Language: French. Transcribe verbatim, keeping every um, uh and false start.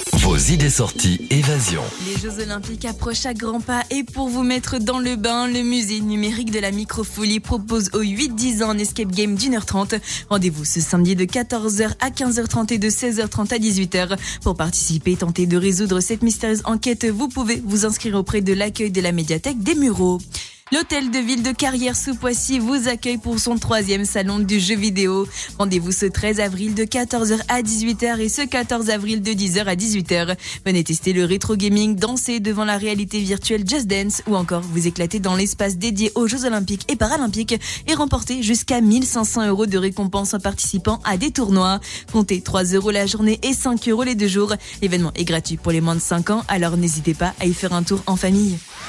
Vos idées sorties évasion. Les Jeux Olympiques approchent à grands pas et pour vous mettre dans le bain, le musée numérique de la microfolie propose aux huit dix ans un escape game d'une heure trente. Rendez-vous ce samedi de quatorze heures à quinze heures trente et de seize heures trente à dix-huit heures. Pour participer et tenter de résoudre cette mystérieuse enquête, vous pouvez vous inscrire auprès de l'accueil de la médiathèque des Mureaux. L'hôtel de ville de Carrières-sous-Poissy vous accueille pour son troisième salon du jeu vidéo. Rendez-vous ce treize avril de quatorze heures à dix-huit heures et ce quatorze avril de dix heures à dix-huit heures. Venez tester le rétro gaming, danser devant la réalité virtuelle Just Dance ou encore vous éclater dans l'espace dédié aux Jeux Olympiques et Paralympiques et remporter jusqu'à mille cinq cents euros de récompenses en participant à des tournois. Comptez trois euros la journée et cinq euros les deux jours. L'événement est gratuit pour les moins de cinq ans, alors n'hésitez pas à y faire un tour en famille.